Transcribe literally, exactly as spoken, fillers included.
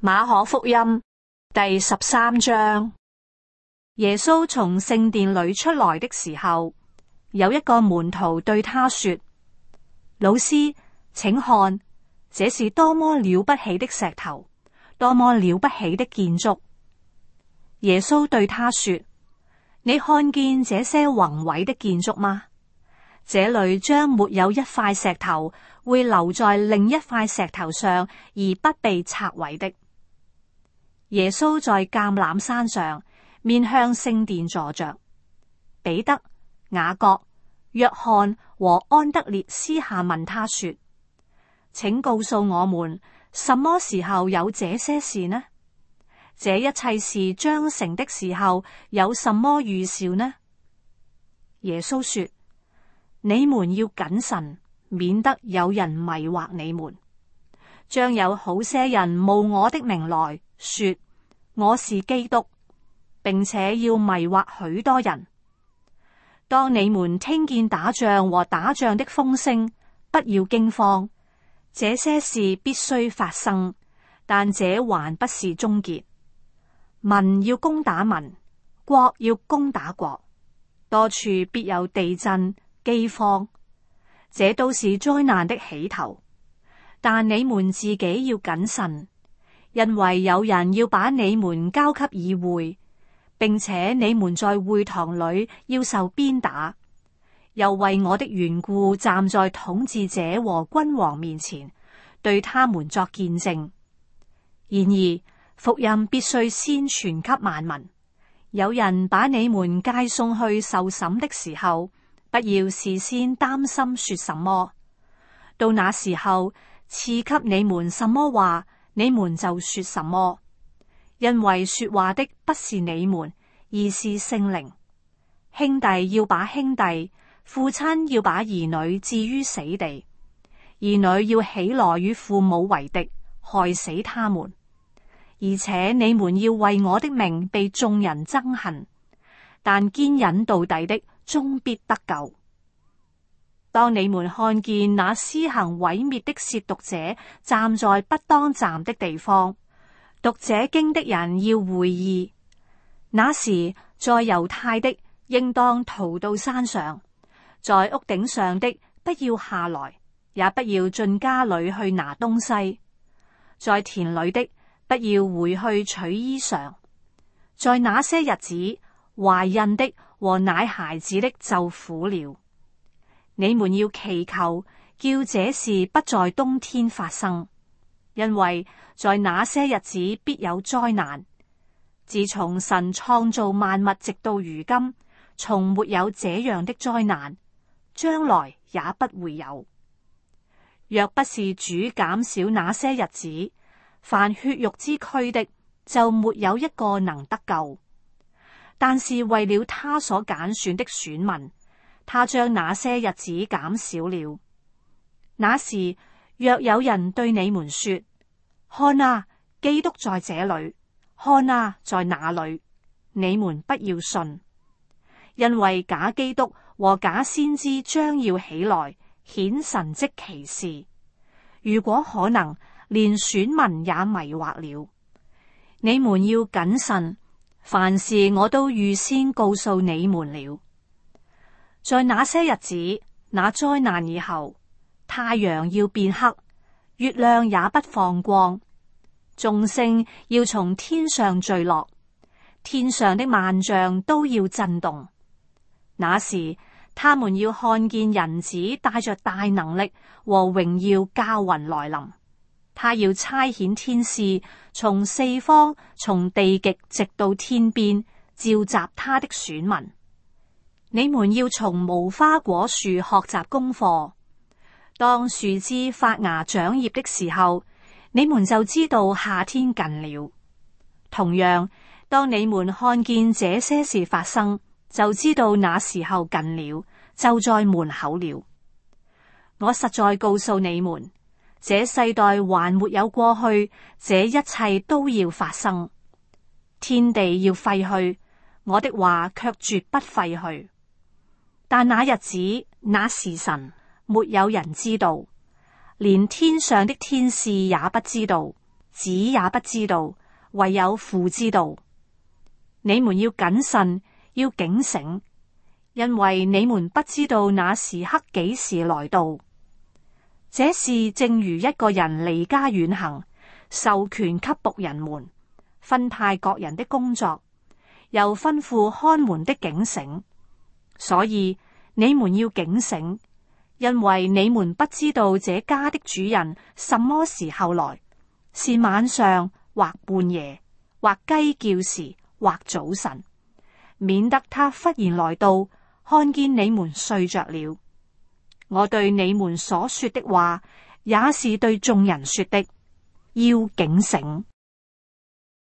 馬可福音第十三章。耶穌從聖殿裏出來的時候，有一個門徒對他說：老師，請看，這是多麼了不起的石頭，多麼了不起的建築。耶穌對他說：你看見這些宏偉的建築嗎？這裏將沒有一塊石頭會留在另一塊石頭上而不被拆毀的。耶穌在橄欖山上面向聖殿坐着，彼得、雅各、約翰和安德烈私下問他說：請告訴我們，什麼時候有這些事呢？這一切事將成的時候，有什麼預兆呢？耶穌說：你們要謹慎，免得有人迷惑你們。將有好些人冒我的名來說我是基督，並且要迷惑許多人。當你們聽見打仗和打仗的風聲，不要驚慌，這些事必須發生，但這還不是終結。民要攻打民，國要攻打國，多處必有地震、饑荒，這都是災難的起頭。但你們自己要謹慎，因為有人要把你們交給議會，並且你們在會堂裏要受鞭打，又為我的緣故站在統治者和君王面前，對他們作見證。然而福音必須先傳給萬民。有人把你們介送去受審的時候，不要事先擔心說什麼。到那時候賜給你們什麼話，你們就說什麼，因為說話的不是你們，而是聖靈。兄弟要把兄弟，父親要把兒女置於死地，兒女要起來與父母為敵，害死他們。而且你們要為我的名被眾人憎恨，但堅忍到底的終必得救。當你們看見那施行毀滅的褻瀆者站在不當站的地方，讀這經的人要會意。那時在猶太的應當逃到山上，在屋頂上的不要下來，也不要進家裏去拿東西，在田裏的不要回去取衣裳。在那些日子，懷孕的和奶孩子的就苦了。你們要祈求，叫這事不在冬天發生，因為在那些日子必有災難。自從神創造萬物直到如今，從沒有這樣的災難，將來也不會有。若不是主減少那些日子，凡血肉之軀的就沒有一個能得救。但是為了他所揀選的選民，他將那些日子減少了。那時若有人對你們說：看啊，基督在這裏，看啊，在那裏，你們不要信，因為假基督和假先知將要起來，顯神蹟奇事。如果可能，連選民也迷惑了。你們要謹慎，凡事我都預先告訴你們了。在那些日子，那災難以後，太陽要變黑，月亮也不放光，眾星要從天上墜落，天上的萬象都要震動。那時，他們要看見人子帶着大能力和榮耀駕雲來臨，他要差遣天使從四方，從地極直到天邊，召集他的選民。你們要從無花果樹學習功課，當樹枝發芽長葉的時候，你們就知道夏天近了。同樣，當你們看見這些事發生，就知道那時候近了，就在門口了。我實在告訴你們，這世代還沒有過去，這一切都要發生。天地要廢去，我的話卻絕不廢去。但那日子，那時辰，沒有人知道，連天上的天使也不知道， 子也不知道，唯有父知道。你們要謹慎，要警醒，因為你們不知道那時刻幾時來到。這事正如一個人離家遠行，授權給僕人們，分派各人的工作，又吩咐看門的警醒。所以你們要警醒，因為你們不知道這家的主人什麼時候來，是晚上或半夜，或雞叫時，或早晨，免得他忽然來到，看見你們睡着了。我對你們所說的話，也是對眾人說的，要警醒。